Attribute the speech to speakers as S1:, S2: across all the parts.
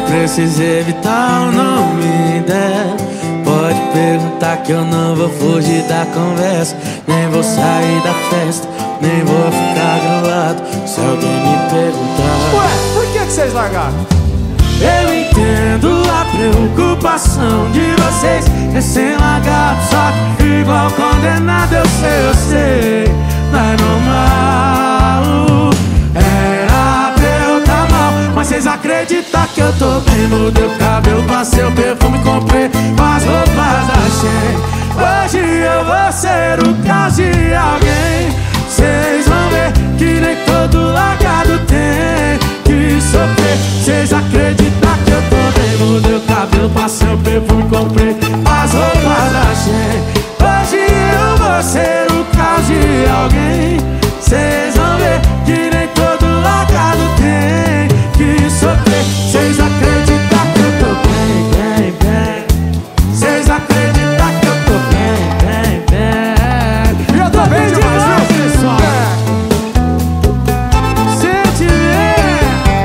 S1: precisa evitar o nome dela. Pode perguntar que eu não vou fugir da conversa. Nem vou sair da festa, nem vou ficar grilado se alguém me perguntar.
S2: Ué, por que vocês largaram?
S1: Eu entendo a preocupação de vocês, recém-largado, só que igual condenado. Eu sei, não é normal. Era pra eu tá mal, mas vocês acreditam que eu tô bem? Mudei o cabelo, passei o perfume, comprei as roupas da Shein. Hoje eu vou ser o caos de alguém. Vocês vão ver que nem todo largado tem que sofrer. Vocês acreditam que eu tô bem? Mudei o cabelo, passei o perfume, comprei as roupas da Shein. Hoje eu vou ser o caos de alguém. Vocês vão ver que nem todo largado tem que sofrer. Vocês acreditam que eu tô bem, bem, bem. Vocês acreditam que eu tô bem, bem, bem.
S2: E eu tô bem demais, viu,
S1: pessoal? Sente bem.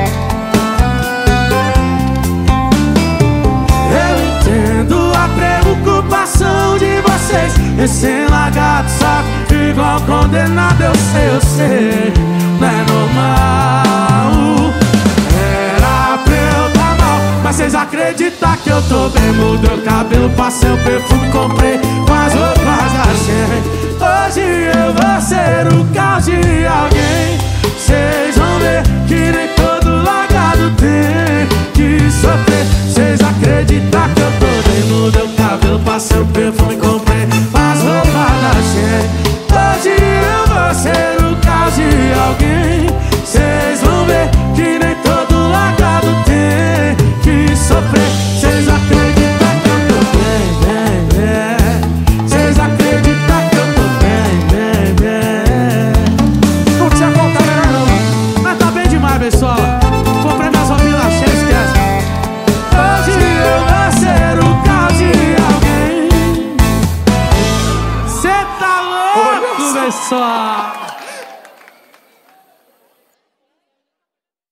S1: Eu entendo a preocupação de vocês, recém-largado, só que igual condenado. Eu sei, não é normal. Era pra eu tá mal, mas vocês acreditam que eu tô bem? Mudei o cabelo, passei o perfume, comprei as roupas da Shein. Hoje eu vou ser o caos de alguém. Vocês vão ver que nem todo largado tem que sofrer. Vocês acreditam que eu tô bem? Mudei o cabelo, passei o perfume, comprei as roupas da Shein. Hoje eu vou ser o caos de alguém. Vocês vão ver que nem todo largado tem que sofrer. Vocês acreditam que eu tô bem, bem, bem. Vocês acreditam que eu tô bem, bem, bem.
S2: Não tinha contado melhor não.
S1: Mas tá bem demais, pessoal. Comprei minhas roupinhas na Shein, esquece. Hoje eu vou ser o caos de alguém. Cê tá louco, pessoal.